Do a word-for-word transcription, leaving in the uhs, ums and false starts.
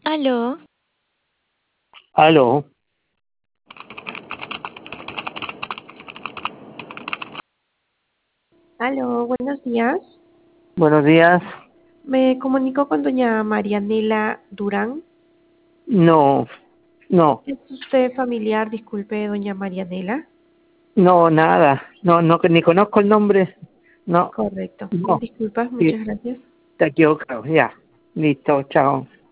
Aló, Aló, Aló, buenos días. buenos días. Me comunico con doña Marianela Durán. No, no, ¿Es usted familiar, disculpe, doña Marianela? no, nada. No, no, ni conozco el nombre. No, Correcto. Mil no. disculpas, Sí, muchas gracias. está equivocado. Ya. Listo, chao.